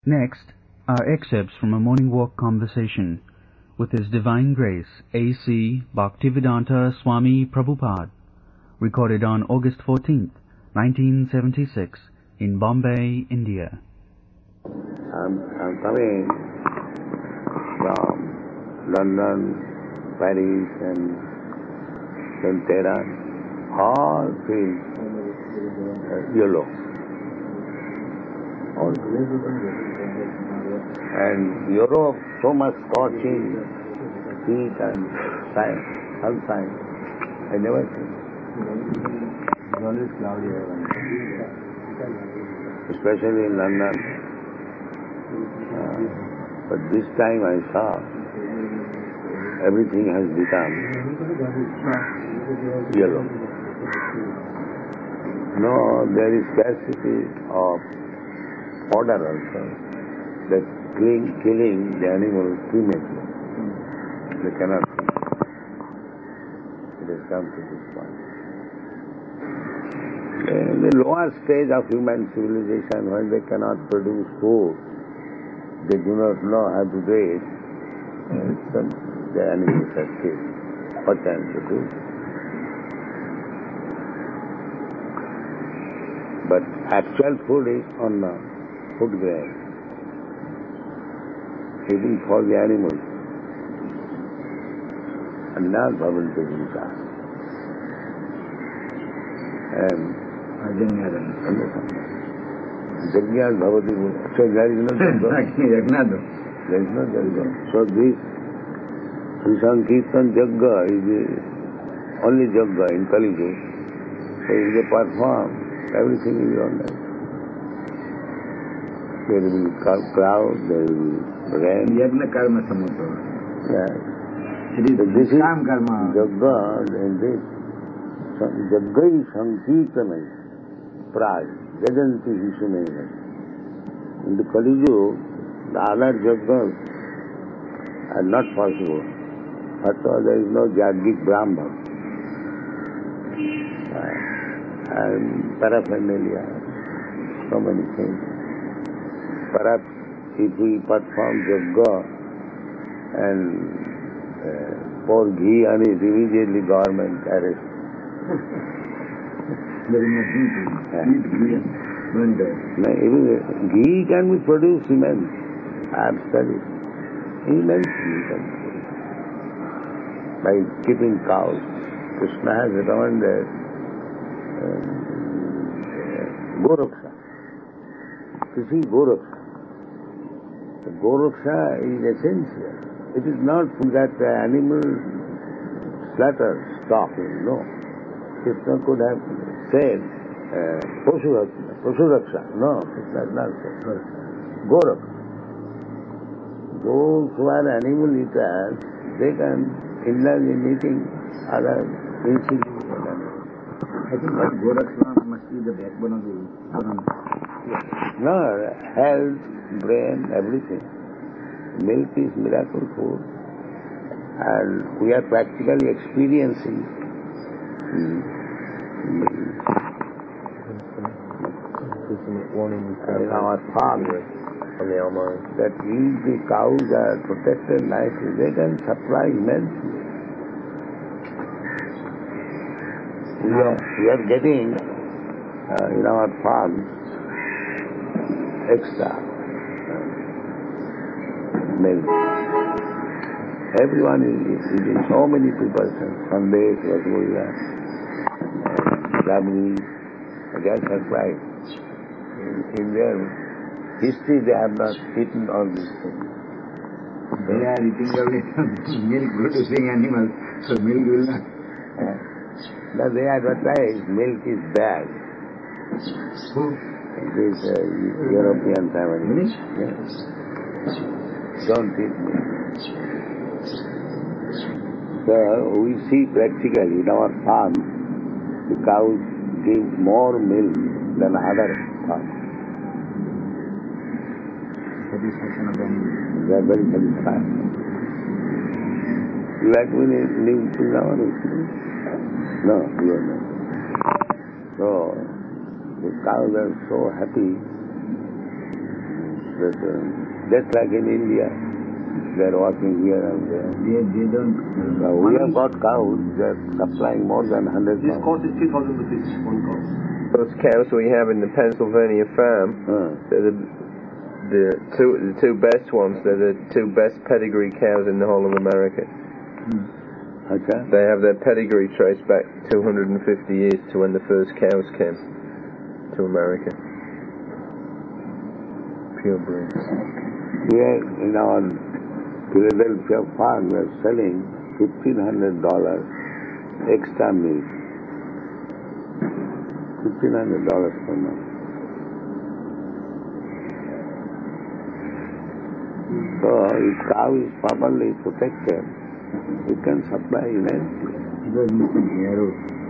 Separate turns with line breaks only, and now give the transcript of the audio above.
Next are excerpts from a morning walk conversation with His Divine Grace A.C. Bhaktivedanta Swami Prabhupada, recorded on August 14th, 1976, in Bombay, India.
I'm coming from London, Paris and Tehran, all feel yellow. And Europe, so much scorching heat and sunshine. I never seen.
It's always cloudy.
Especially in London. But this time I saw everything has become yellow. No, there is scarcity of order also. That killing the animal prematurely. They cannot eat. It has come to this point. In the lower stage of human civilization, when they cannot produce food, they do not know how to do it, the animals are killed. What can to do? But actual food is on the food grain. Even for the animals. And not Bhavantu Gita. And Yajna Bhavati Gita. So there is no Yajna. There is no Yajna. So this Sankirtan Yajna is the only Yajna in Kali Yuga. So if they perform, everything is on that. There will be cloud, there will be rain.
Yajna karma samuto.
Yeah.
It is
this is
karma.
Yajna, and this Yajna Sankirtana Praj, Jajanti Hishuneha. In the Kali Yuga, the other Yajnas are not possible. First of all, there is no Jagdik Brahman. And paraphernalia, so many things. Perhaps if we perform Yajna and pour ghee on it, immediately government arrest.
There is nothing to eat ghee and
Even ghee can be produced immense. I have studied. Immense ghee can be produced. By keeping cows. Krishna has recommended Goraksha. Krishi Goraksha. The Goraksha is essential. It is not that animal slaughter stopping, no. Krishna could have said Pasuraksha. No, Krishna has not said. Goraksha. Those who are animal eaters, they can indulge in eating other insignificant animals.
I think that Goraksha must be the backbone of the
No, health, brain, everything. Milk is miracle food. And we are practically experiencing in our farm that if the cows are protected nicely, they can supply immensely. We are getting in our farm extra milk. Everyone is eating, so many people, Sandesh, Rasgulla, Rabri, they are surprised. In their history they have not eaten all these things.
They are eating milk producing animals, so milk will not.
Now they advertise milk is bad.
Who?
This European family. Yes. Don't eat milk. So we see practically in our farm, the cows give more milk than other farms.
Satisfaction of them.
They are very satisfied. You like to live to our No, you are not. So the cows are so happy just like in India, they're walking here and there.
They don't.
We have got cows, they're supplying more than 100
This
cows.
cost is 3,000 rupees, one cow.
Those cows we have in the Pennsylvania farm, they're the two best ones. They're the two best pedigree cows in the whole of America.
Okay.
They have their pedigree traced back 250 years to when the first cows came to America. Pure breed.
Here in our Philadelphia farm, we are selling $1,500 extra milk. $1,500 per month. So if cow is properly protected, it can supply immensely.
It was missing arrows.